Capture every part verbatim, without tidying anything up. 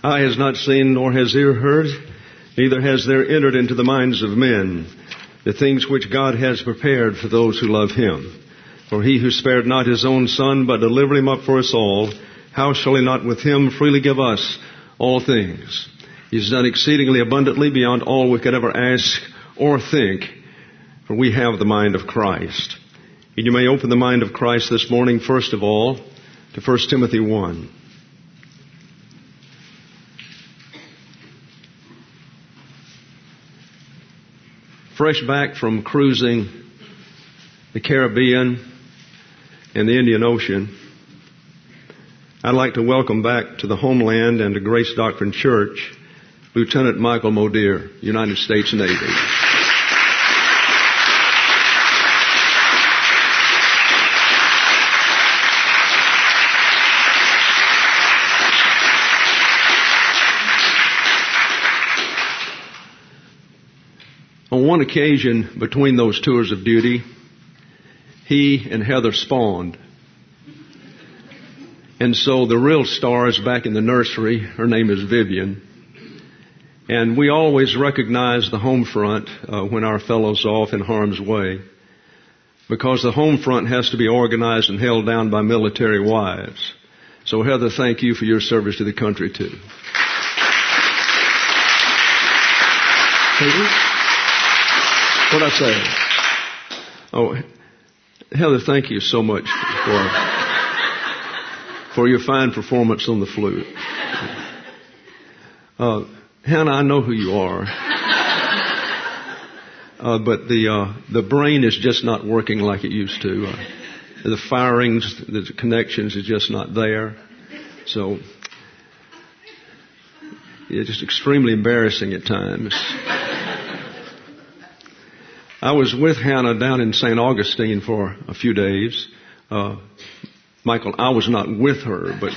eye has not seen, nor has ear heard, neither has there entered into the minds of men the things which God has prepared for those who love Him. For He who spared not His own Son, but delivered Him up for us all, how shall He not with Him freely give us all things? He's done exceedingly abundantly beyond all we could ever ask or think, for we have the mind of Christ. And you may open the mind of Christ this morning, first of all, to First Timothy one. Fresh back from cruising the Caribbean and the Indian Ocean, I'd like to welcome back to the homeland and to Grace Doctrine Church, Lieutenant Michael Modier, United States Navy. On one occasion between those tours of duty, he and Heather spawned. And so the real star is back in the nursery. Her name is Vivian. And we always recognize the home front uh, when our fellow's off in harm's way, because the home front has to be organized and held down by military wives. So Heather, thank you for your service to the country too. What'd I say? Oh, Heather, thank you so much for for your fine performance on the flute. Uh, Hannah, I know who you are, uh, but the uh, the brain is just not working like it used to. Uh, the firings, the connections is just not there. So it's just extremely embarrassing at times. I was with Hannah down in Saint Augustine for a few days. Uh, Michael, I was not with her, but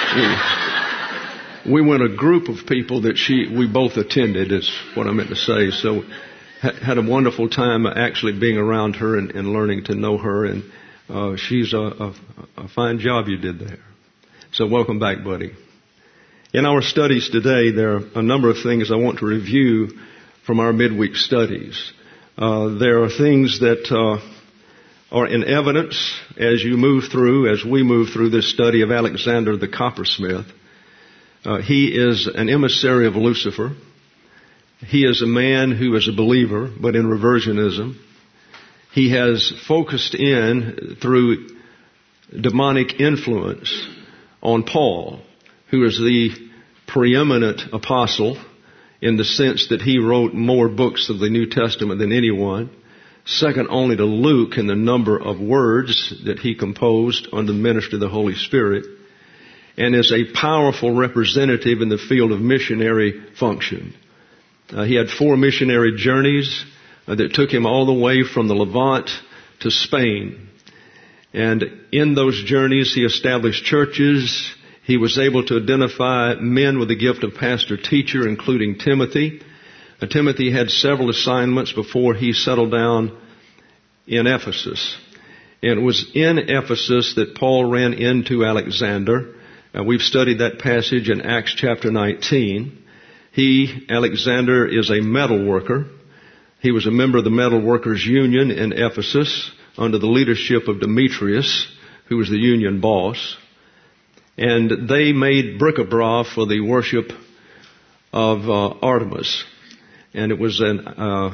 uh, we, we went a group of people that she we both attended, is what I meant to say. So ha- had a wonderful time actually being around her and, and learning to know her. And uh, she's a, a, a fine job you did there. So welcome back, buddy. In our studies today, there are a number of things I want to review from our midweek studies. Uh, there are things that uh, are in evidence as you move through, as we move through this study of Alexander the Coppersmith. Uh, he is an emissary of Lucifer. He is a man who is a believer, but in reversionism. He has focused in through demonic influence on Paul, who is the preeminent apostle, in the sense that he wrote more books of the New Testament than anyone, second only to Luke in the number of words that he composed under the ministry of the Holy Spirit, and is a powerful representative in the field of missionary function. Uh, he had four missionary journeys uh, that took him all the way from the Levant to Spain. And in those journeys he established churches. He was able to identify men with the gift of pastor-teacher, including Timothy. Uh, Timothy had several assignments before he settled down in Ephesus. And it was in Ephesus that Paul ran into Alexander. Uh, we've studied that passage in Acts chapter nineteen. He, Alexander, is a metal worker. He was a member of the Metal Workers Union in Ephesus under the leadership of Demetrius, who was the union boss. And they made bric-a-brac for the worship of uh, Artemis. And it was an uh,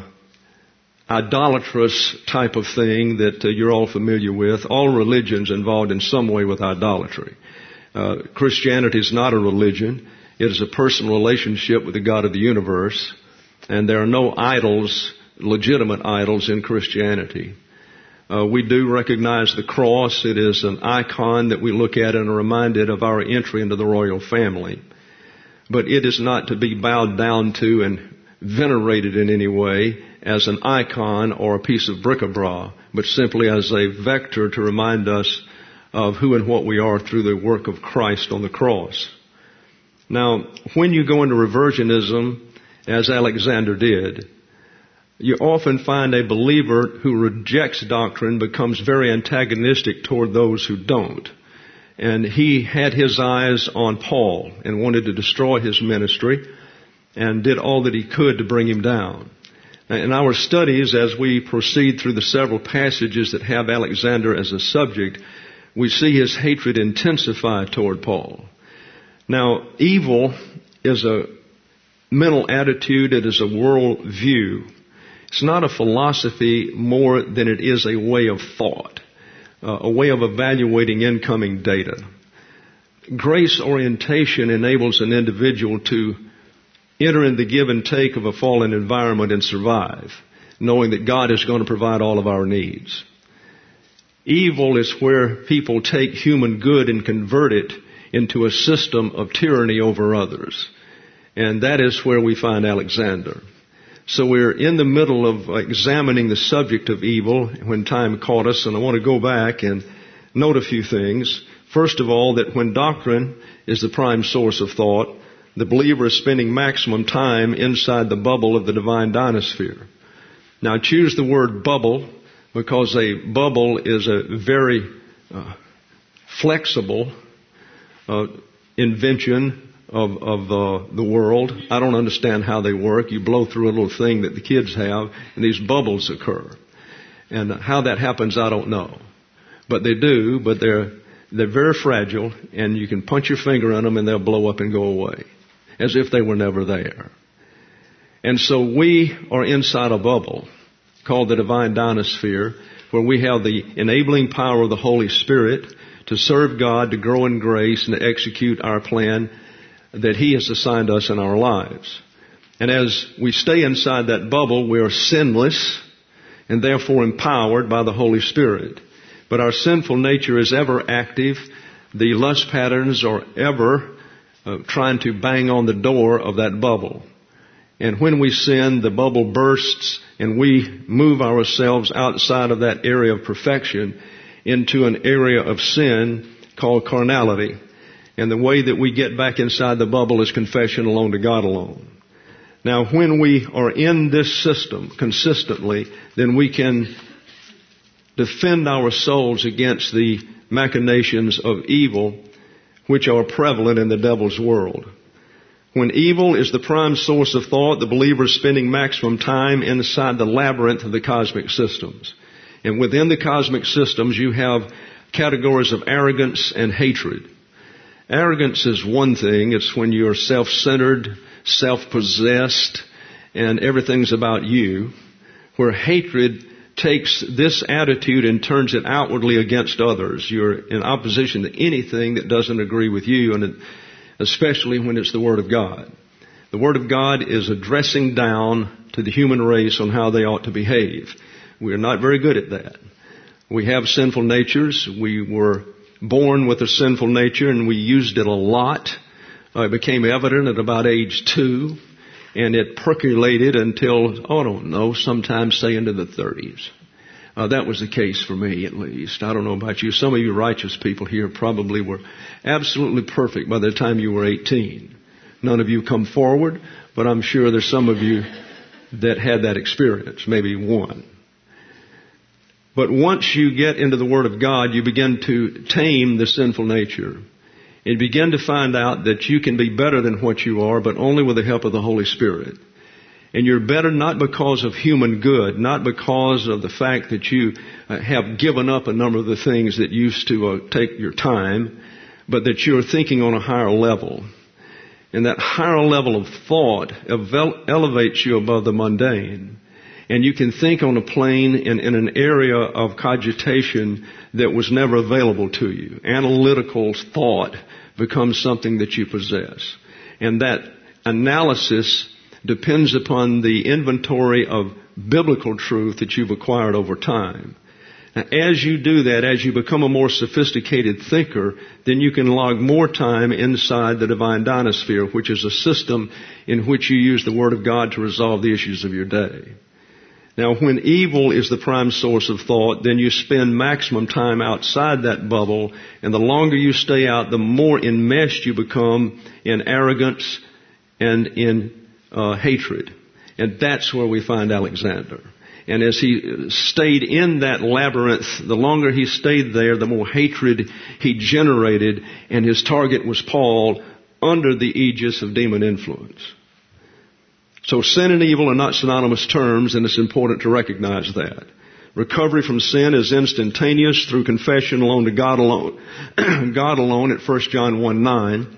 idolatrous type of thing that uh, you're all familiar with. All religions involved in some way with idolatry. Uh, Christianity is not a religion. It is a personal relationship with the God of the universe. And there are no idols, legitimate idols in Christianity. Uh, we do recognize the cross. It is an icon that we look at and are reminded of our entry into the royal family. But it is not to be bowed down to and venerated in any way as an icon or a piece of bric-a-brac, but simply as a vector to remind us of who and what we are through the work of Christ on the cross. Now, when you go into reversionism, as Alexander did, you often find a believer who rejects doctrine becomes very antagonistic toward those who don't. And he had his eyes on Paul and wanted to destroy his ministry and did all that he could to bring him down. Now, in our studies, as we proceed through the several passages that have Alexander as a subject, we see his hatred intensify toward Paul. Now, evil is a mental attitude. It is a world view. It's not a philosophy more than it is a way of thought. Uh, a way of evaluating incoming data. Grace orientation enables an individual to enter in the give and take of a fallen environment and survive, knowing that God is going to provide all of our needs. Evil is where people take human good and convert it into a system of tyranny over others. And that is where we find Alexander. So we're in the middle of examining the subject of evil when time caught us, and I want to go back and note a few things. First of all, that when doctrine is the prime source of thought, the believer is spending maximum time inside the bubble of the divine dynasphere. Now, I choose the word bubble because a bubble is a very uh, flexible uh, invention of, of uh, the world. I don't understand how they work. You blow through a little thing that the kids have, and these bubbles occur. And how that happens, I don't know. But they do, but they're they're very fragile, and you can punch your finger in them, and they'll blow up and go away, as if they were never there. And so we are inside a bubble called the divine dynasphere, where we have the enabling power of the Holy Spirit to serve God, to grow in grace, and to execute our plan that He has assigned us in our lives. And as we stay inside that bubble, we are sinless and therefore empowered by the Holy Spirit. But our sinful nature is ever active. The lust patterns are ever uh, trying to bang on the door of that bubble. And when we sin, the bubble bursts and we move ourselves outside of that area of perfection into an area of sin called carnality. And the way that we get back inside the bubble is confession alone to God alone. Now, when we are in this system consistently, then we can defend our souls against the machinations of evil which are prevalent in the devil's world. When evil is the prime source of thought, the believer is spending maximum time inside the labyrinth of the cosmic systems. And within the cosmic systems, you have categories of arrogance and hatred. Arrogance is one thing. It's when you're self-centered, self-possessed, and everything's about you. Where hatred takes this attitude and turns it outwardly against others. You're in opposition to anything that doesn't agree with you, and especially when it's the Word of God. The Word of God is addressing down to the human race on how they ought to behave. We are not very good at that. We have sinful natures. We were born with a sinful nature, and we used it a lot. Uh, it became evident at about age two, and it percolated until, oh, I don't know, sometimes say into the thirties. Uh, that was the case for me, at least. I don't know about you. Some of you righteous people here probably were absolutely perfect by the time you were eighteen. None of you come forward, but I'm sure there's some of you that had that experience, maybe one. But once you get into the Word of God, you begin to tame the sinful nature. And begin to find out that you can be better than what you are, but only with the help of the Holy Spirit. And you're better not because of human good, not because of the fact that you have given up a number of the things that used to uh, take your time, but that you're thinking on a higher level. And that higher level of thought elevates you above the mundane. And you can think on a plane in, in an area of cogitation that was never available to you. Analytical thought becomes something that you possess. And that analysis depends upon the inventory of biblical truth that you've acquired over time. Now, as you do that, as you become a more sophisticated thinker, then you can log more time inside the divine dynasphere, which is a system in which you use the Word of God to resolve the issues of your day. Now, when evil is the prime source of thought, then you spend maximum time outside that bubble, and the longer you stay out, the more enmeshed you become in arrogance and in uh, hatred. And that's where we find Alexander. And as he stayed in that labyrinth, the longer he stayed there, the more hatred he generated, and his target was Paul under the aegis of demon influence. So sin and evil are not synonymous terms, and it's important to recognize that. Recovery from sin is instantaneous through confession alone to God alone. God alone at First John one nine.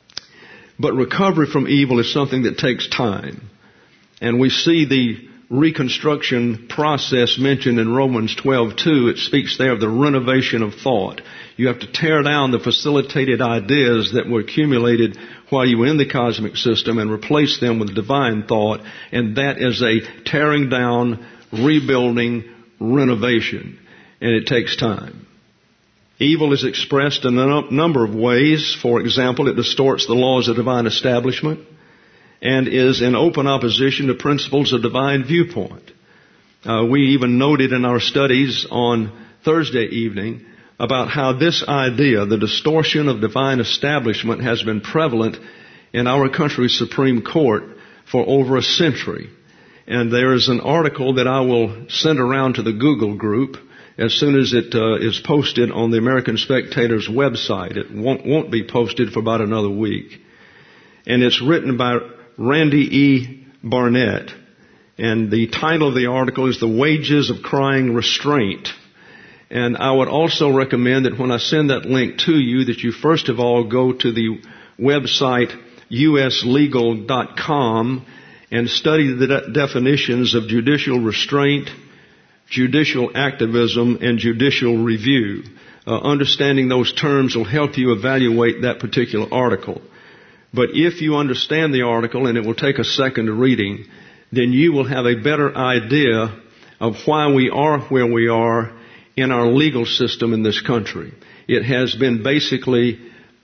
But recovery from evil is something that takes time. And we see the reconstruction process mentioned in Romans twelve two. It speaks there of the renovation of thought. You have to tear down the facilitated ideas that were accumulated while you were in the cosmic system and replace them with divine thought. And that is a tearing down, rebuilding, renovation. And it takes time. Evil is expressed in a number of ways. For example, it distorts the laws of divine establishment and is in open opposition to principles of divine viewpoint. Uh, we even noted in our studies on Thursday evening about how this idea, the distortion of divine establishment, has been prevalent in our country's Supreme Court for over a century. And there is an article that I will send around to the Google group as soon as it uh, is posted on the American Spectator's website. It won't, won't be posted for about another week. And it's written by Randy E. Barnett. And the title of the article is The Wages of Crying Restraint. And I would also recommend that when I send that link to you, that you first of all go to the website u s legal dot com and study the de- definitions of judicial restraint, judicial activism, and judicial review. Uh, understanding those terms will help you evaluate that particular article. But if you understand the article, and it will take a second reading, then you will have a better idea of why we are where we are in our legal system in this country. It has been basically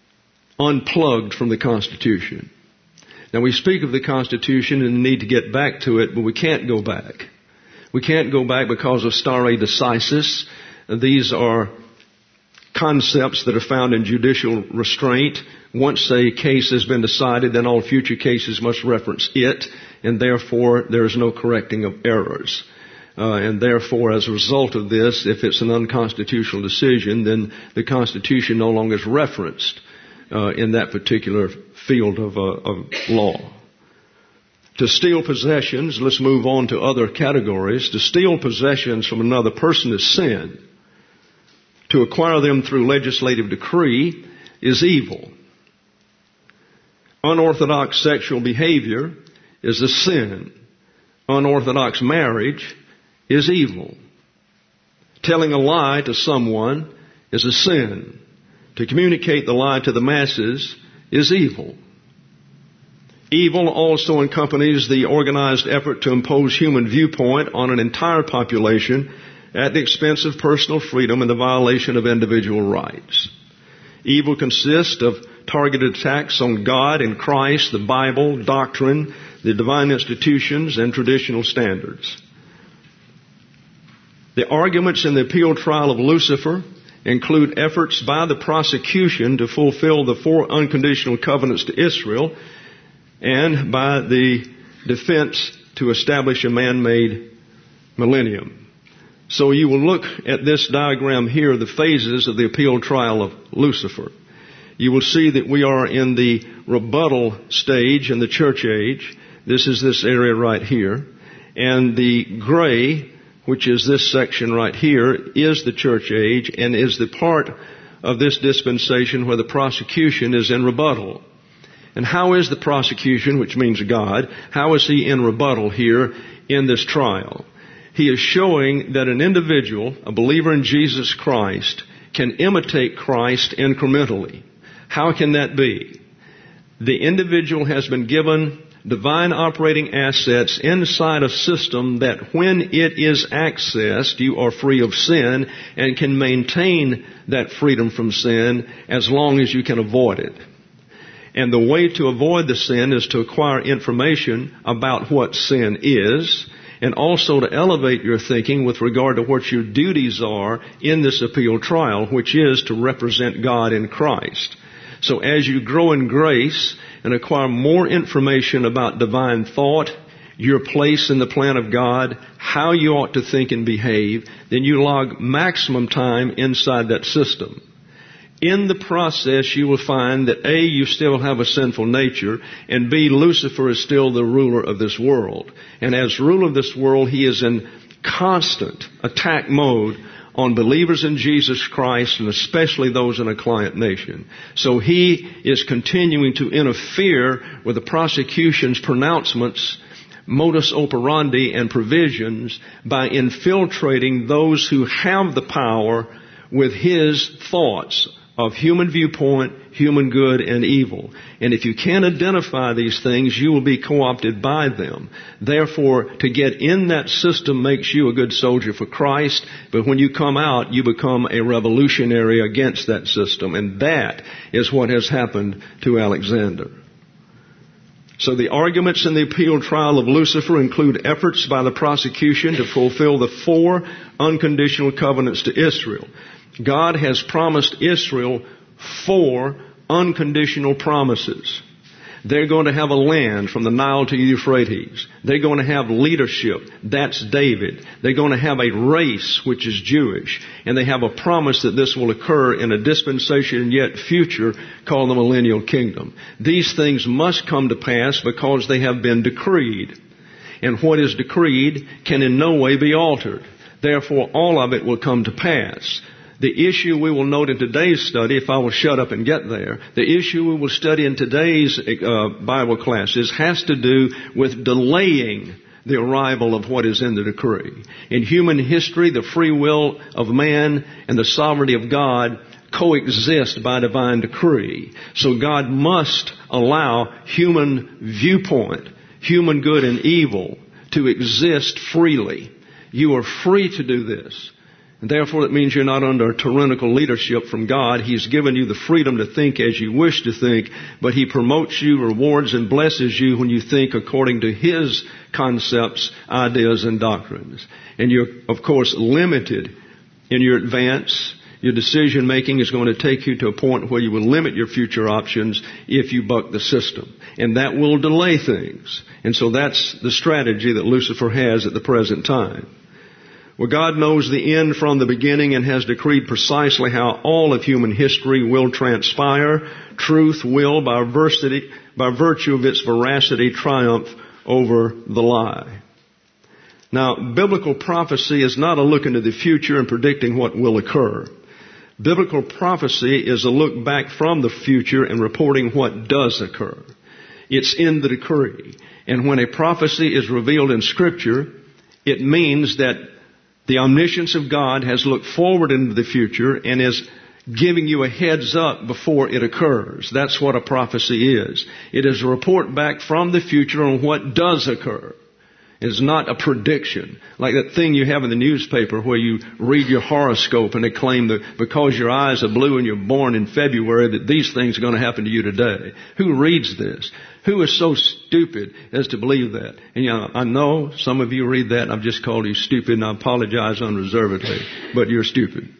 unplugged from the Constitution. Now, we speak of the Constitution and the need to get back to it, but we can't go back. We can't go back because of stare decisis. These are concepts that are found in judicial restraint. Once a case has been decided, then all future cases must reference it, and therefore there is no correcting of errors. Uh, and therefore, as a result of this, if it's an unconstitutional decision, then the Constitution no longer is referenced uh, in that particular field of, uh, of law. To steal possessions, let's move on to other categories. To steal possessions from another person is sin. To acquire them through legislative decree is evil. Unorthodox sexual behavior is a sin. Unorthodox marriage is evil. Telling a lie to someone is a sin. To communicate the lie to the masses is evil. Evil also accompanies the organized effort to impose human viewpoint on an entire population at the expense of personal freedom and the violation of individual rights. Evil consists of targeted attacks on God and Christ, the Bible, doctrine, the divine institutions, and traditional standards. The arguments in the appeal trial of Lucifer include efforts by the prosecution to fulfill the four unconditional covenants to Israel and by the defense to establish a man-made millennium. So you will look at this diagram here, the phases of the appeal trial of Lucifer. You will see that we are in the rebuttal stage in the church age. This is this area right here. And the gray, which is this section right here, is the church age and is the part of this dispensation where the prosecution is in rebuttal. And how is the prosecution, which means God, how is he in rebuttal here in this trial? He is showing that an individual, a believer in Jesus Christ, can imitate Christ incrementally. How can that be? The individual has been given divine operating assets inside a system that when it is accessed, you are free of sin and can maintain that freedom from sin as long as you can avoid it. And the way to avoid the sin is to acquire information about what sin is and also to elevate your thinking with regard to what your duties are in this appeal trial, which is to represent God in Christ. So as you grow in grace and acquire more information about divine thought your place in the plan of God, how you ought to think and behave, then you log maximum time inside that system. In the process, you will find that A, you still have a sinful nature, and B, Lucifer is still the ruler of this world. And as ruler of this world, he is in constant attack mode on believers in Jesus Christ, and especially those in a client nation. So he is continuing to interfere with the prosecution's pronouncements, modus operandi, and provisions by infiltrating those who have the power with his thoughts of human viewpoint, human good, and evil. And if you can't identify these things, you will be co-opted by them. Therefore, to get in that system makes you a good soldier for Christ, but when you come out, you become a revolutionary against that system. And that is what has happened to Alexander. So the arguments in the appeal trial of Lucifer include efforts by the prosecution to fulfill the four unconditional covenants to Israel. God has promised Israel four unconditional promises. They're going to have a land from the Nile to Euphrates. They're going to have leadership. That's David. They're going to have a race, which is Jewish. And they have a promise that this will occur in a dispensation yet future called the millennial kingdom. These things must come to pass because they have been decreed. And what is decreed can in no way be altered. Therefore, all of it will come to pass. The issue we will note in today's study, if I will shut up and get there, the issue we will study in today's uh, Bible classes has to do with delaying the arrival of what is in the decree. In human history, the free will of man and the sovereignty of God coexist by divine decree. So God must allow human viewpoint, human good and evil, to exist freely. You are free to do this. And therefore, it means you're not under tyrannical leadership from God. He's given you the freedom to think as you wish to think, but He promotes you, rewards, and blesses you when you think according to His concepts, ideas, and doctrines. And you're, of course, limited in your advance. Your decision making is going to take you to a point where you will limit your future options if you buck the system. And that will delay things. And so that's the strategy that Lucifer has at the present time. Well, God knows the end from the beginning and has decreed precisely how all of human history will transpire. Truth will, by virtue, by virtue of its veracity, triumph over the lie. Now, biblical prophecy is not a look into the future and predicting what will occur. Biblical prophecy is a look back from the future and reporting what does occur. It's in the decree. And when a prophecy is revealed in Scripture, it means that the omniscience of God has looked forward into the future and is giving you a heads up before it occurs. That's what a prophecy is. It is a report back from the future on what does occur. It's not a prediction, like that thing you have in the newspaper where you read your horoscope and they claim that because your eyes are blue and you're born in February that these things are going to happen to you today. Who reads this? Who is so stupid as to believe that? And you know, I know some of you read that and I've just called you stupid and I apologize unreservedly, but you're stupid.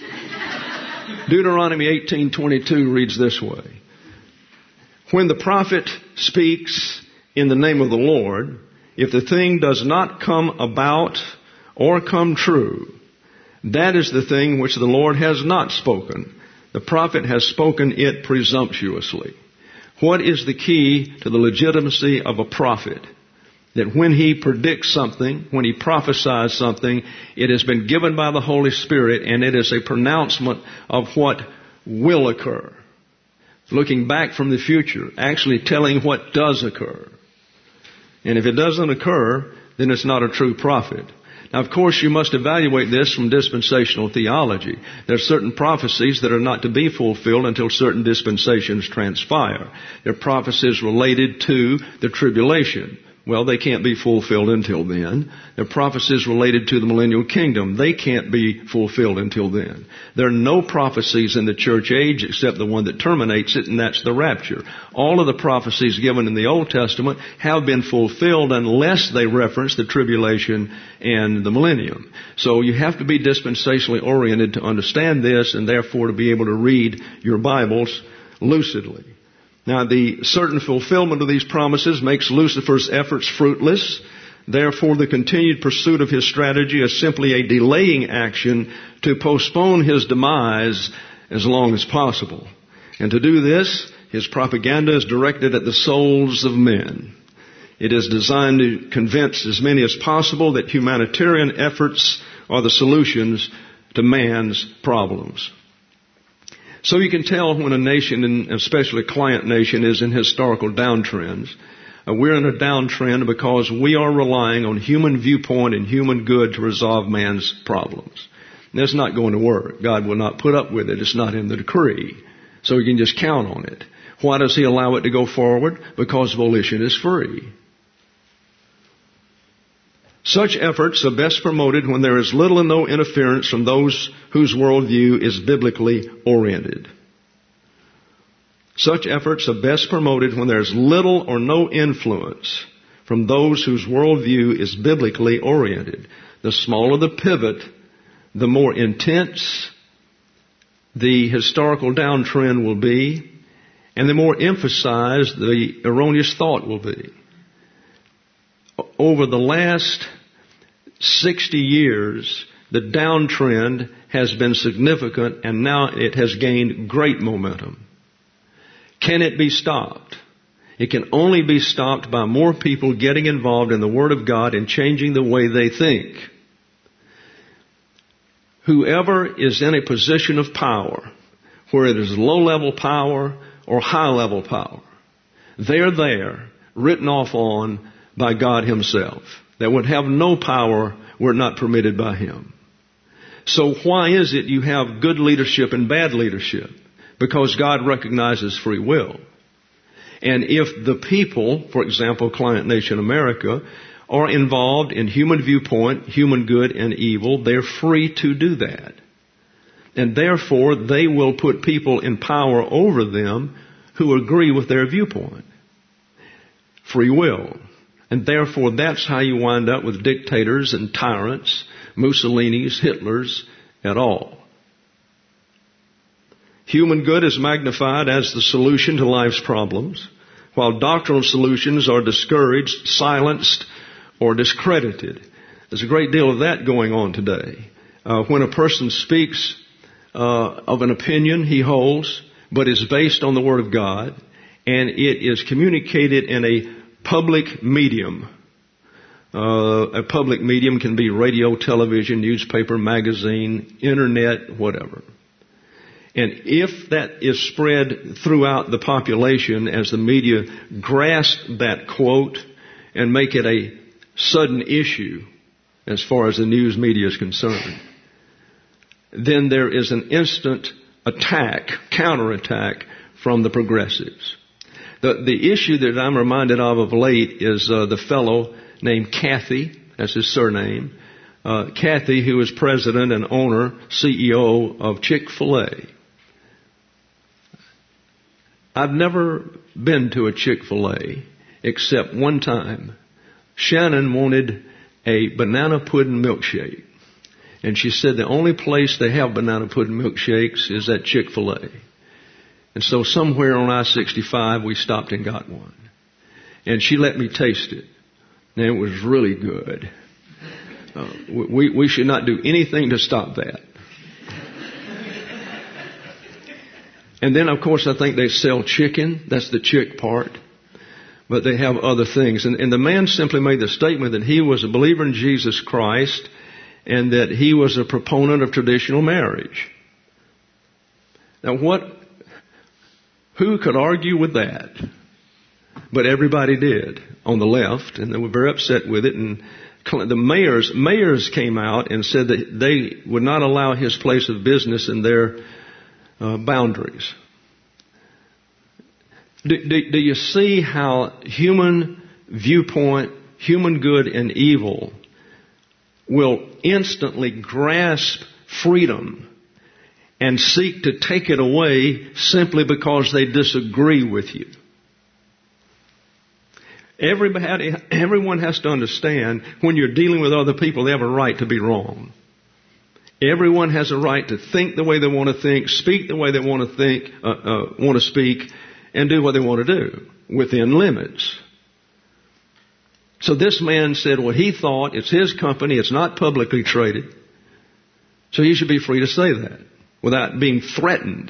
Deuteronomy eighteen twenty-two reads this way. When the prophet speaks in the name of the Lord, if the thing does not come about or come true, that is the thing which the Lord has not spoken. The prophet has spoken it presumptuously. What is the key to the legitimacy of a prophet? That when he predicts something, when he prophesies something, it has been given by the Holy Spirit and it is a pronouncement of what will occur. Looking back from the future, actually telling what does occur. And if it doesn't occur, then it's not a true prophet. Now, of course, you must evaluate this from dispensational theology. There are certain prophecies that are not to be fulfilled until certain dispensations transpire. There are prophecies related to the tribulation. Well, they can't be fulfilled until then. There are prophecies related to the millennial kingdom. They can't be fulfilled until then. There are no prophecies in the church age except the one that terminates it, and that's the rapture. All of the prophecies given in the Old Testament have been fulfilled unless they reference the tribulation and the millennium. So you have to be dispensationally oriented to understand this and therefore to be able to read your Bibles lucidly. Now, the certain fulfillment of these promises makes Lucifer's efforts fruitless. Therefore, the continued pursuit of his strategy is simply a delaying action to postpone his demise as long as possible. And to do this, his propaganda is directed at the souls of men. It is designed to convince as many as possible that humanitarian efforts are the solutions to man's problems. So you can tell when a nation, and especially a client nation, is in historical downtrends. Uh, we're in a downtrend because we are relying on human viewpoint and human good to resolve man's problems. And that's not going to work. God will not put up with it. It's not in the decree. So we can just count on it. Why does he allow it to go forward? Because volition is free. Such efforts are best promoted when there is little or no interference from those whose worldview is biblically oriented. Such efforts are best promoted when there is little or no influence from those whose worldview is biblically oriented. The smaller the pivot, the more intense the historical downtrend will be, and the more emphasized the erroneous thought will be. Over the last sixty years, the downtrend has been significant, and now it has gained great momentum. Can it be stopped? It can only be stopped by more people getting involved in the Word of God and changing the way they think. Whoever is in a position of power, where it is low-level power or high-level power, they're there, written off on by God himself, that would have no power were it not permitted by him. So why is it you have good leadership and bad leadership? Because God recognizes free will. And if the people, for example, Client Nation America, are involved in human viewpoint, human good and evil, they're free to do that. And therefore, they will put people in power over them who agree with their viewpoint. Free will. And therefore, that's how you wind up with dictators and tyrants, Mussolinis, Hitlers, et al. Human good is magnified as the solution to life's problems, while doctrinal solutions are discouraged, silenced, or discredited. There's a great deal of that going on today. Uh, when a person speaks uh, of an opinion he holds, but is based on the Word of God, and it is communicated in a public medium. Uh, a public medium can be radio, television, newspaper, magazine, internet, whatever. And if that is spread throughout the population as the media grasp that quote and make it a sudden issue as far as the news media is concerned, then there is an instant attack, counterattack from the progressives. The, the issue that I'm reminded of of late is uh, the fellow named Cathy, that's his surname, uh, Cathy, who is president and owner, C E O of Chick-fil-A. I've never been to a Chick-fil-A except one time. Shannon wanted a banana pudding milkshake. And she said the only place they have banana pudding milkshakes is at Chick-fil-A. And so somewhere on I sixty-five we stopped and got one. And she let me taste it. And it was really good. Uh, we, we should not do anything to stop that. And then, of course, I think they sell chicken. That's the chick part. But they have other things. And, and the man simply made the statement that he was a believer in Jesus Christ and that he was a proponent of traditional marriage. Now, what, who could argue with that? But everybody did on the left, and they were very upset with it. And the mayors, mayors came out and said that they would not allow his place of business in their uh, boundaries. Do, do, do you see how human viewpoint, human good and evil will instantly grasp freedom and seek to take it away simply because they disagree with you? Everybody, everyone has to understand when you're dealing with other people, they have a right to be wrong. Everyone has a right to think the way they want to think, speak the way they want to think, uh, uh, want to speak, and do what they want to do within limits. So this man said what he thought. It's his company. It's not publicly traded. So he should be free to say that without being threatened.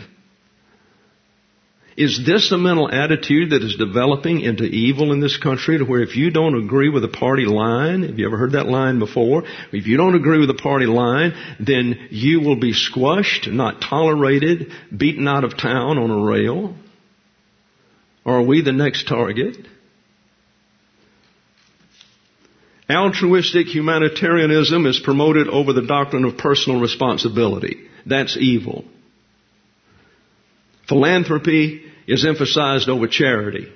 Is this a mental attitude that is developing into evil in this country, to where if you don't agree with the party line, have you ever heard that line before? If you don't agree with the party line, then you will be squashed, not tolerated, beaten out of town on a rail? Or are we the next target? Altruistic humanitarianism is promoted over the doctrine of personal responsibility. That's evil. Philanthropy is emphasized over charity.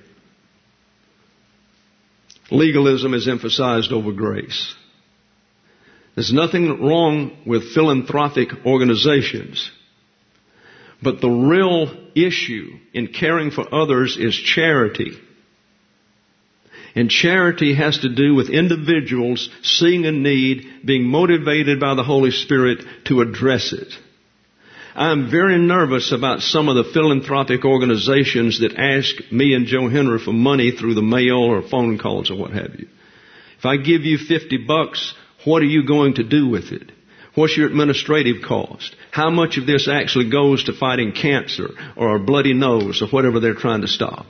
Legalism is emphasized over grace. There's nothing wrong with philanthropic organizations. But the real issue in caring for others is charity. And charity has to do with individuals seeing a need, being motivated by the Holy Spirit to address it. I'm very nervous about some of the philanthropic organizations that ask me and Joe Henry for money through the mail or phone calls or what have you. If I give you fifty bucks, what are you going to do with it? What's your administrative cost? How much of this actually goes to fighting cancer or a bloody nose or whatever they're trying to stop?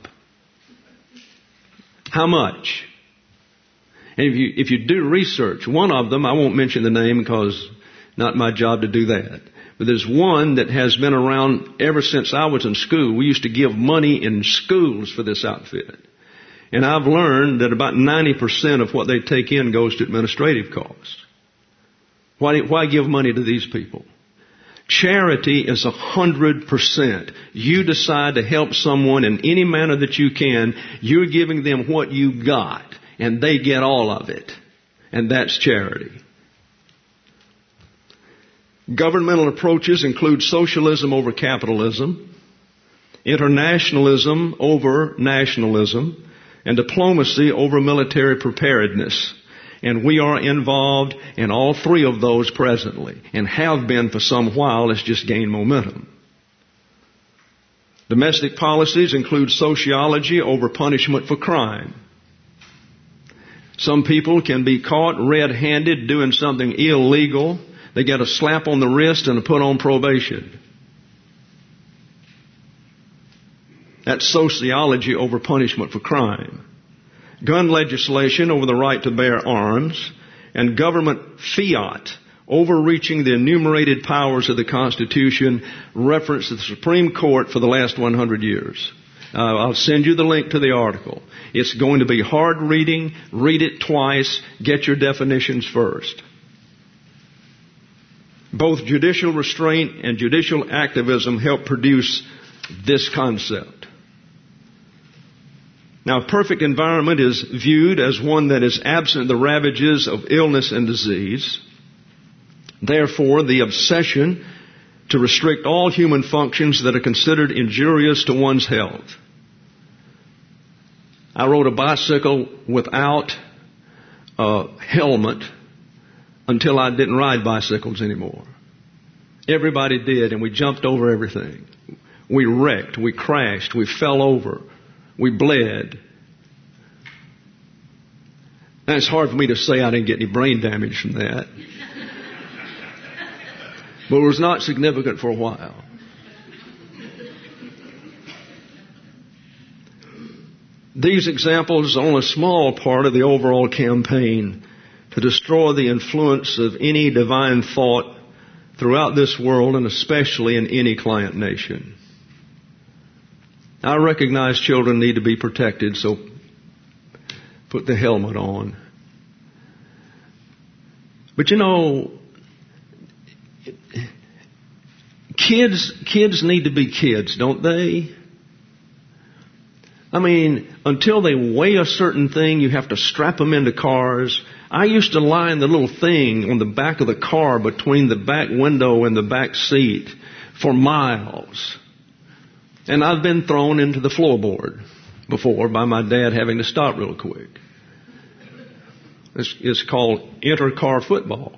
How much? And if you, if you do research, one of them, I won't mention the name because not my job to do that. But there's one that has been around ever since I was in school. We used to give money in schools for this outfit. And I've learned that about ninety percent of what they take in goes to administrative costs. Why, why give money to these people? Charity is a hundred percent. You decide to help someone in any manner that you can. You're giving them what you got, and they get all of it. And that's charity. Governmental approaches include socialism over capitalism, internationalism over nationalism, and diplomacy over military preparedness. And we are involved in all three of those presently, and have been for some while. It's just gained momentum. Domestic policies include sociology over punishment for crime. Some people can be caught red-handed doing something illegal. They get a slap on the wrist and are put on probation. That's sociology over punishment for crime. Gun legislation over the right to bear arms, and government fiat overreaching the enumerated powers of the Constitution, reference to the Supreme Court for the last one hundred years. Uh, I'll send you the link to the article. It's going to be hard reading. Read it twice. Get your definitions first. Both judicial restraint and judicial activism help produce this concept. Now, a perfect environment is viewed as one that is absent of the ravages of illness and disease. Therefore, the obsession to restrict all human functions that are considered injurious to one's health. I rode a bicycle without a helmet until I didn't ride bicycles anymore. Everybody did, and we jumped over everything. We wrecked, we crashed, we fell over. We bled. Now, it's hard for me to say I didn't get any brain damage from that. But it was not significant for a while. These examples are only a small part of the overall campaign to destroy the influence of any divine thought throughout this world, and especially in any client nation. I recognize children need to be protected, so put the helmet on. But you know, kids, kids need to be kids, don't they? I mean, until they weigh a certain thing, you have to strap them into cars. I used to line the little thing on the back of the car between the back window and the back seat for miles. And I've been thrown into the floorboard before by my dad having to stop real quick. It's, it's called inter-car football.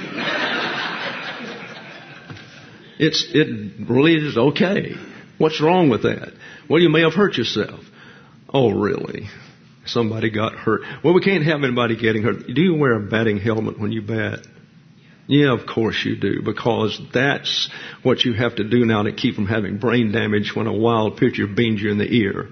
It's, it really is okay. What's wrong with that? Well, you may have hurt yourself. Oh, really? Somebody got hurt. Well, we can't have anybody getting hurt. Do you wear a batting helmet when you bat? Yeah, of course you do, because that's what you have to do now to keep from having brain damage when a wild pitcher beans you in the ear.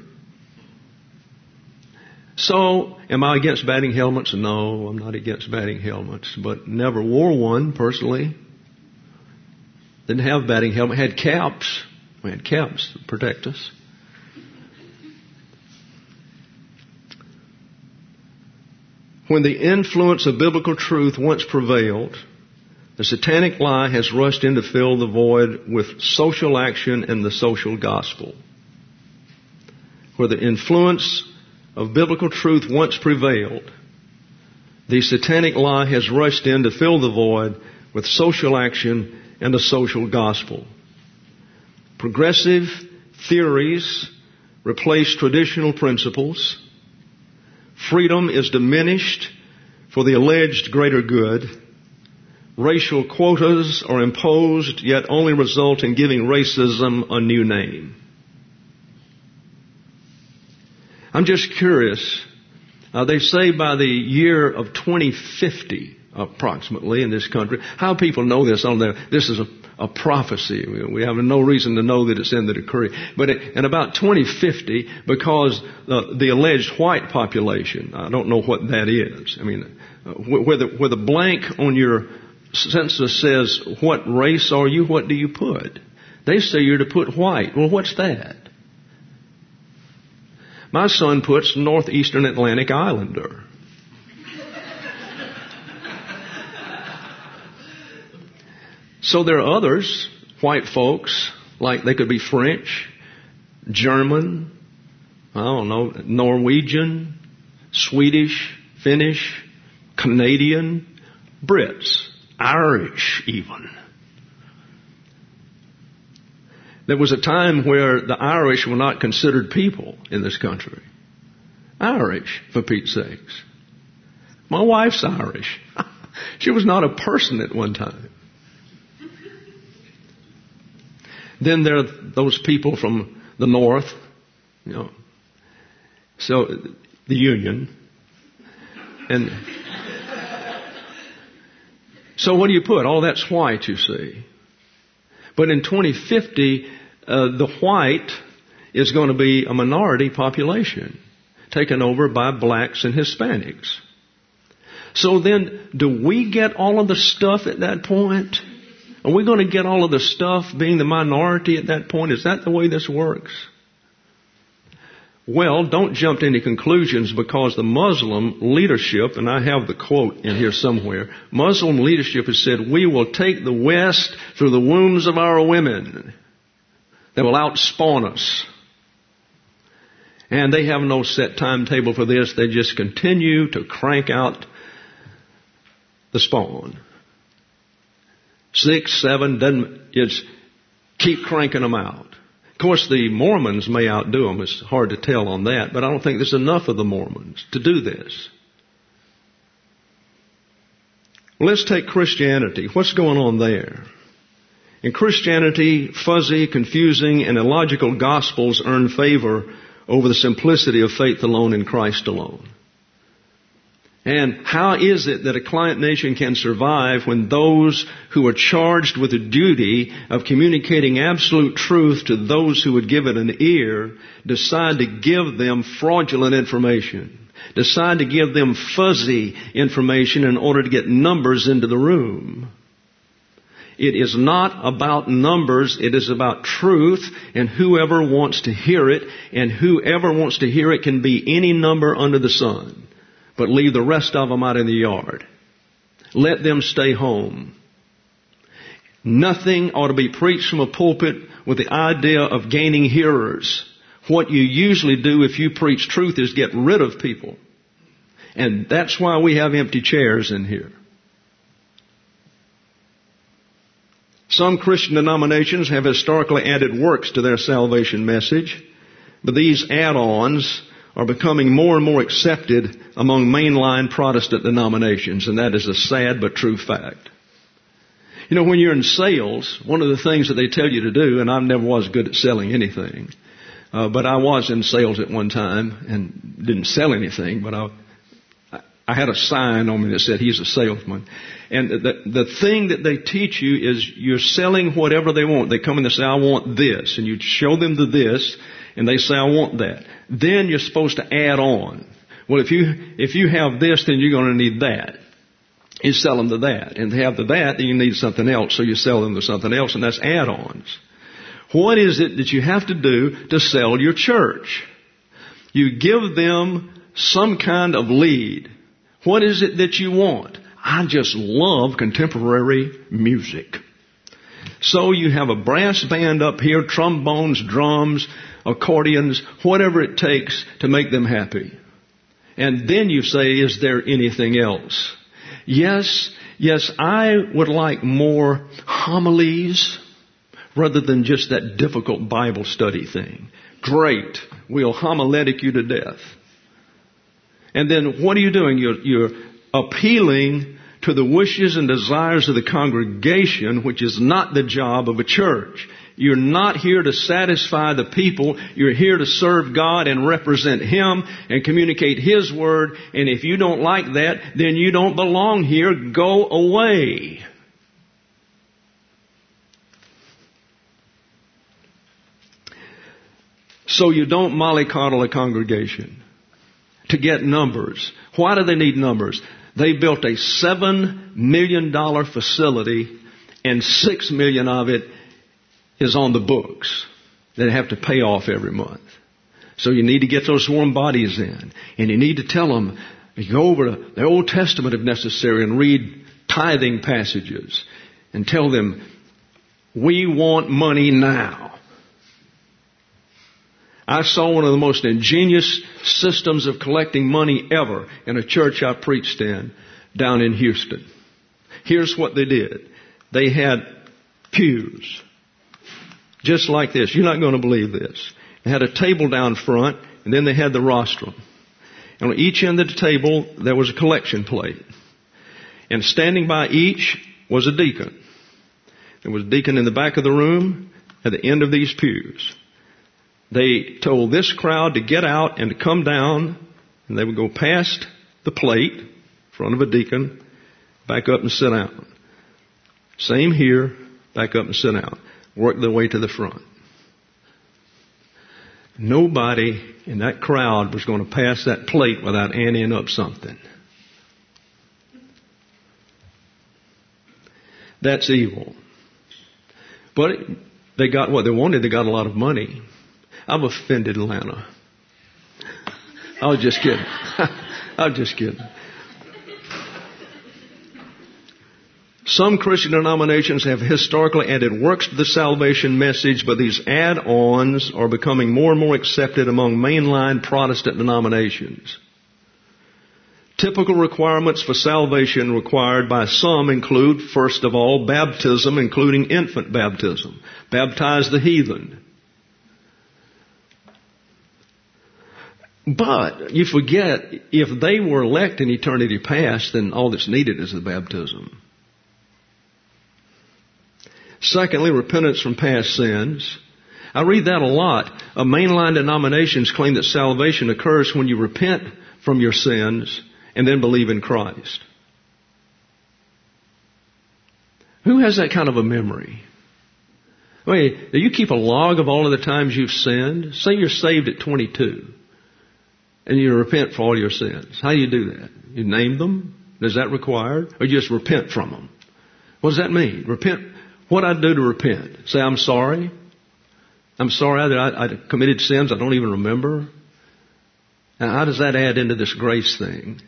So, am I against batting helmets? No, I'm not against batting helmets, but never wore one personally. Didn't have batting helmet. Had caps. We had caps to protect us. When the influence of biblical truth once prevailed, the satanic lie has rushed in to fill the void with social action and the social gospel. Where the influence of biblical truth once prevailed, the satanic lie has rushed in to fill the void with social action and the social gospel. Progressive theories replace traditional principles. Freedom is diminished for the alleged greater good. Racial quotas are imposed, yet only result in giving racism a new name. I'm just curious. Uh, they say by the year of twenty fifty, approximately, in this country, how people know this? On the, this is a, a prophecy. We, we have no reason to know that it's in the decree. But it, in about twenty fifty, because uh, the alleged white population, I don't know what that is. I mean, uh, where the, where the blank on your census says, what race are you? What do you put? They say you're to put white. Well, what's that? My son puts Northeastern Atlantic Islander. So there are others, white folks, like they could be French, German, I don't know, Norwegian, Swedish, Finnish, Canadian, Brits, Irish even. There was a time where the Irish were not considered people in this country. Irish, for Pete's sakes. My wife's Irish. She was not a person at one time. Then there are those people from the north, you know. So, the Union. And so what do you put? Oh, that's white, you see. But in twenty fifty, uh, the white is going to be a minority population, taken over by blacks and Hispanics. So then, do we get all of the stuff at that point? Are we going to get all of the stuff being the minority at that point? Is that the way this works? Well, don't jump to any conclusions, because the Muslim leadership, and I have the quote in here somewhere, Muslim leadership has said, we will take the West through the wombs of our women. They will outspawn us. And they have no set timetable for this. They just continue to crank out the spawn. Six, seven, doesn't, it's keep cranking them out. Of course, the Mormons may outdo them. It's hard to tell on that, but I don't think there's enough of the Mormons to do this. Well, let's take Christianity. What's going on there? In Christianity, fuzzy, confusing, and illogical gospels earn favor over the simplicity of faith alone in Christ alone. And how is it that a client nation can survive when those who are charged with the duty of communicating absolute truth to those who would give it an ear decide to give them fraudulent information, decide to give them fuzzy information in order to get numbers into the room? It is not about numbers. It is about truth, and whoever wants to hear it, and whoever wants to hear it can be any number under the sun. But leave the rest of them out in the yard. Let them stay home. Nothing ought to be preached from a pulpit with the idea of gaining hearers. What you usually do if you preach truth is get rid of people. And that's why we have empty chairs in here. Some Christian denominations have historically added works to their salvation message, but these add-ons are becoming more and more accepted among mainline Protestant denominations, and that is a sad but true fact. You know, when you're in sales, one of the things that they tell you to do, and I never was good at selling anything, Uh, but I was in sales at one time and didn't sell anything, but I, I had a sign on me that said he's a salesman. And the, the thing that they teach you is you're selling whatever they want. They come in and say, I want this. And you show them the this, and they say, I want that. Then you're supposed to add on. Well, if you, if you have this, then you're going to need that. You sell them to that. And to have the that, then you need something else. So you sell them to something else, and that's add-ons. What is it that you have to do to sell your church? You give them some kind of lead. What is it that you want? I just love contemporary music. So you have a brass band up here, trombones, drums, accordions, whatever it takes to make them happy. And then you say, is there anything else? Yes, yes, I would like more homilies rather than just that difficult Bible study thing. Great. We'll homiletic you to death. And then what are you doing? You're, you're appealing to the wishes and desires of the congregation, which is not the job of a church. You're not here to satisfy the people. You're here to serve God and represent Him and communicate His Word. And if you don't like that, then you don't belong here. Go away. So you don't mollycoddle a congregation to get numbers. Why do they need numbers? They built a seven million dollars facility, and six million dollars of it is on the books. They have to pay off every month. So you need to get those warm bodies in. And you need to tell them, you go over to the Old Testament if necessary and read tithing passages. And tell them, we want money now. I saw one of the most ingenious systems of collecting money ever in a church I preached in down in Houston. Here's what they did. They had pews just like this. You're not going to believe this. They had a table down front, and then they had the rostrum. And on each end of the table, there was a collection plate. And standing by each was a deacon. There was a deacon in the back of the room at the end of these pews. They told this crowd to get out and to come down, and they would go past the plate in front of a deacon, back up and sit down. Same here, back up and sit down. Work their way to the front. Nobody in that crowd was going to pass that plate without anteing up something. That's evil. But they got what they wanted. They got a lot of money. I've offended Atlanta. I was just kidding. I was just kidding. Some Christian denominations have historically added works to the salvation message, but these add-ons are becoming more and more accepted among mainline Protestant denominations. Typical requirements for salvation required by some include, first of all, baptism, including infant baptism. Baptize the heathen. But you forget, if they were elect in eternity past, then all that's needed is the baptism. Secondly, repentance from past sins. I read that a lot. Uh, mainline denominations claim that salvation occurs when you repent from your sins and then believe in Christ. Who has that kind of a memory? I mean, do you keep a log of all of the times you've sinned? Say you're saved at twenty-two and you repent for all your sins. How do you do that? You name them? Is that required? Or you just repent from them? What does that mean? Repent. What I do to repent? Say, I'm sorry. I'm sorry that I, I committed sins I don't even remember. Now, how does that add into this grace thing?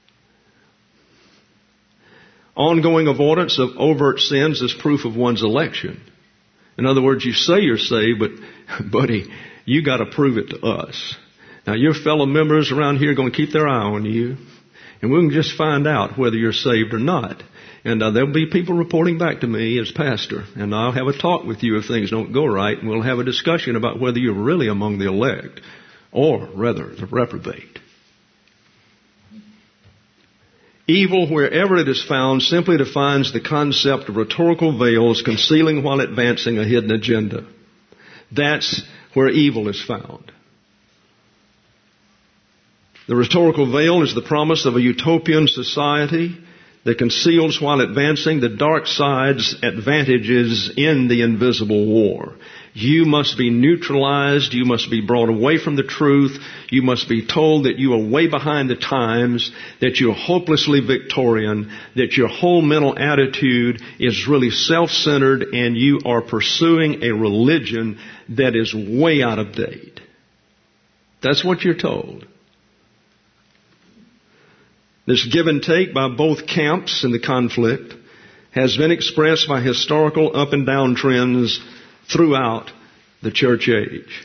Ongoing avoidance of overt sins is proof of one's election. In other words, you say you're saved, but, buddy, you got to prove it to us. Now, your fellow members around here are going to keep their eye on you, and we can just find out whether you're saved or not. And uh, there'll be people reporting back to me as pastor, and I'll have a talk with you if things don't go right, and we'll have a discussion about whether you're really among the elect, or rather, the reprobate. Evil, wherever it is found, simply defines the concept of rhetorical veils concealing while advancing a hidden agenda. That's where evil is found. The rhetorical veil is the promise of a utopian society that conceals while advancing the dark side's advantages in the invisible war. You must be neutralized. You must be brought away from the truth. You must be told that you are way behind the times, that you're hopelessly Victorian, that your whole mental attitude is really self-centered, and you are pursuing a religion that is way out of date. That's what you're told. This give and take by both camps in the conflict has been expressed by historical up and down trends throughout the church age.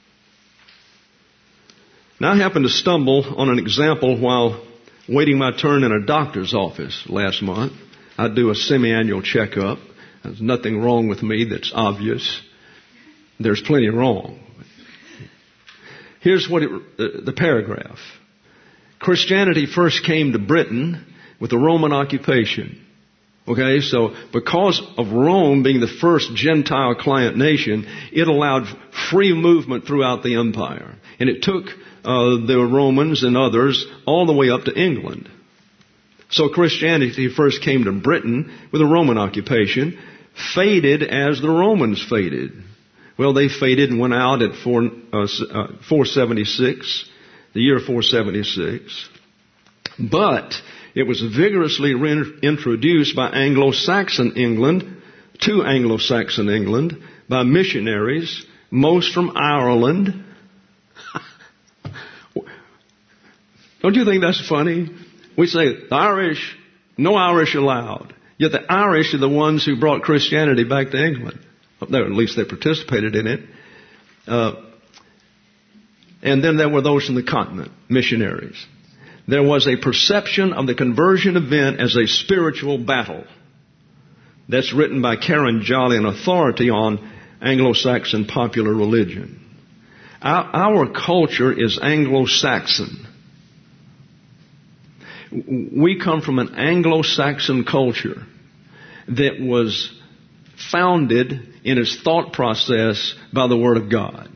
Now, I happened to stumble on an example while waiting my turn in a doctor's office last month. I do a semi-annual checkup. There's nothing wrong with me that's obvious. There's plenty wrong. Here's what it, the, the paragraph. Christianity first came to Britain with the Roman occupation. Okay, so because of Rome being the first Gentile client nation, it allowed free movement throughout the empire. And it took uh, the Romans and others all the way up to England. So Christianity first came to Britain with a Roman occupation, faded as the Romans faded. Well, they faded and went out at four, uh, uh, four seventy-six, the year four seventy-six. But it was vigorously reintroduced by Anglo-Saxon England, to Anglo-Saxon England, by missionaries, most from Ireland. Don't you think that's funny? We say, the Irish, no Irish allowed. Yet the Irish are the ones who brought Christianity back to England. At least they participated in it. Uh, and then there were those from the continent, missionaries. There was a perception of the conversion event as a spiritual battle. That's written by Karen Jolly, an authority on Anglo-Saxon popular religion. Our, our culture is Anglo-Saxon. We come from an Anglo-Saxon culture that was founded in its thought process by the Word of God.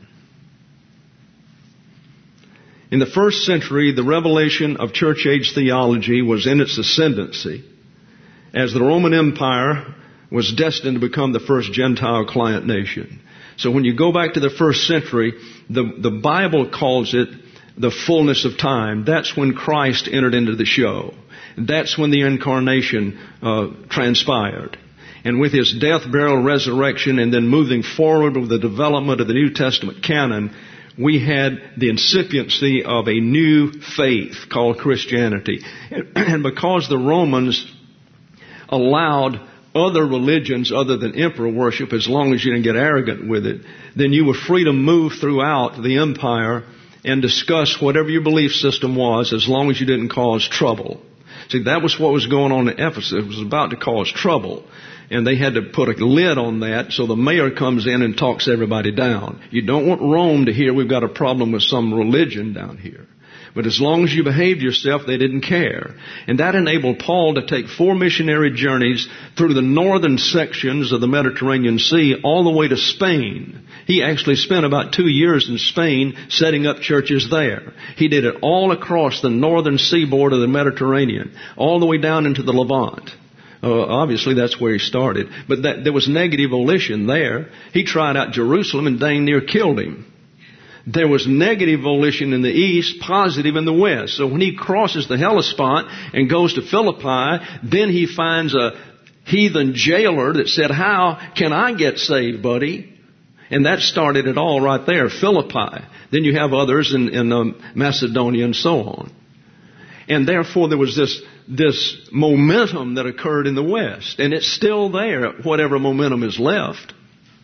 In the first century, the revelation of church age theology was in its ascendancy, as the Roman Empire was destined to become the first Gentile client nation. So when you go back to the first century, the, the Bible calls it the fullness of time. That's when Christ entered into the show. That's when the incarnation uh, transpired. And with His death, burial, resurrection, and then moving forward with the development of the New Testament canon, we had the incipiency of a new faith called Christianity. And because the Romans allowed other religions other than emperor worship, as long as you didn't get arrogant with it, then you were free to move throughout the empire and discuss whatever your belief system was, as long as you didn't cause trouble. See, that was what was going on in Ephesus. It was about to cause trouble. And they had to put a lid on that, so the mayor comes in and talks everybody down. You don't want Rome to hear we've got a problem with some religion down here. But as long as you behaved yourself, they didn't care. And that enabled Paul to take four missionary journeys through the northern sections of the Mediterranean Sea all the way to Spain. He actually spent about two years in Spain setting up churches there. He did it all across the northern seaboard of the Mediterranean, all the way down into the Levant. Uh, obviously, that's where he started. But that, there was negative volition there. He tried out Jerusalem and dang near killed him. There was negative volition in the east, positive in the west. So when he crosses the Hellespont and goes to Philippi, then he finds a heathen jailer that said, "How can I get saved, buddy?" And that started it all right there, Philippi. Then you have others in, in um, Macedonia and so on. And therefore there was this this momentum that occurred in the West. And it's still there, whatever momentum is left.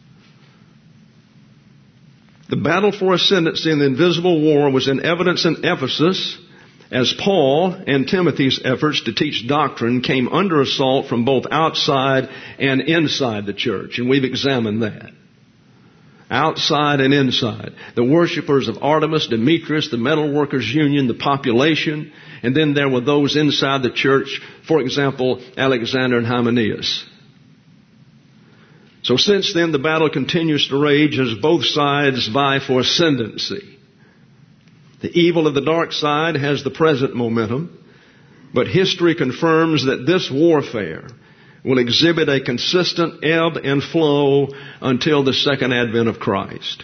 The battle for ascendancy in the invisible war was in evidence in Ephesus, as Paul and Timothy's efforts to teach doctrine came under assault from both outside and inside the church. And we've examined that. Outside and inside. The worshipers of Artemis, Demetrius, the metal workers union, the population. And then there were those inside the church, for example, Alexander and Hymenaeus. So since then, the battle continues to rage as both sides vie for ascendancy. The evil of the dark side has the present momentum, but history confirms that this warfare will exhibit a consistent ebb and flow until the second advent of Christ.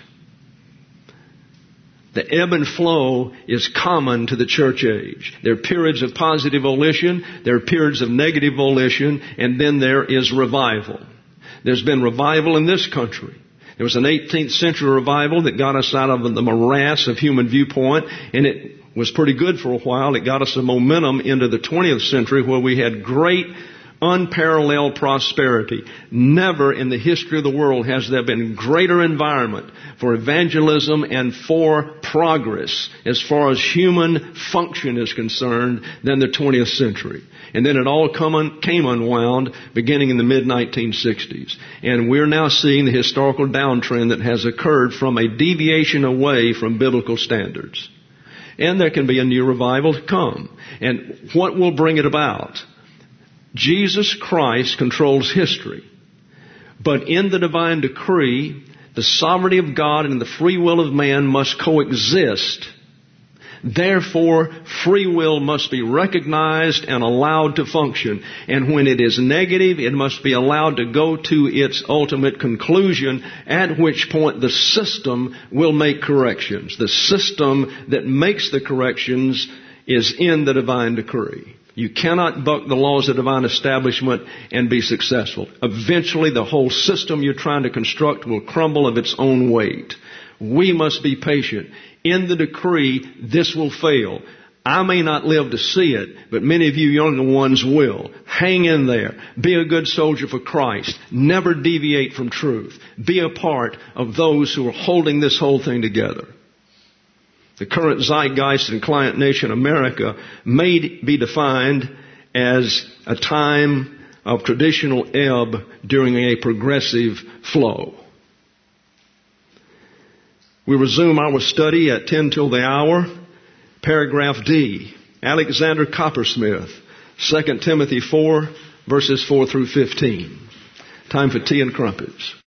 The ebb and flow is common to the church age. There are periods of positive volition, there are periods of negative volition, and then there is revival. There's been revival in this country. There was an eighteenth century revival that got us out of the morass of human viewpoint, and it was pretty good for a while. It got us a momentum into the twentieth century where we had great unparalleled prosperity. Never in the history of the world has there been greater environment for evangelism and for progress as far as human function is concerned than the twentieth century. And then it all come un, came unwound beginning in the mid nineteen sixties. And we're now seeing the historical downtrend that has occurred from a deviation away from biblical standards. And there can be a new revival to come. And what will bring it about? Jesus Christ controls history. But in the divine decree, the sovereignty of God and the free will of man must coexist. Therefore, free will must be recognized and allowed to function. And when it is negative, it must be allowed to go to its ultimate conclusion, at which point the system will make corrections. The system that makes the corrections is in the divine decree. You cannot buck the laws of divine establishment and be successful. Eventually, the whole system you're trying to construct will crumble of its own weight. We must be patient. In the decree, this will fail. I may not live to see it, but many of you younger ones will. Hang in there. Be a good soldier for Christ. Never deviate from truth. Be a part of those who are holding this whole thing together. The current zeitgeist in client nation America may be defined as a time of traditional ebb during a progressive flow. We resume our study at ten till the hour. Paragraph D, Alexander Coppersmith, Second Timothy four, verses four through fifteen. Time for tea and crumpets.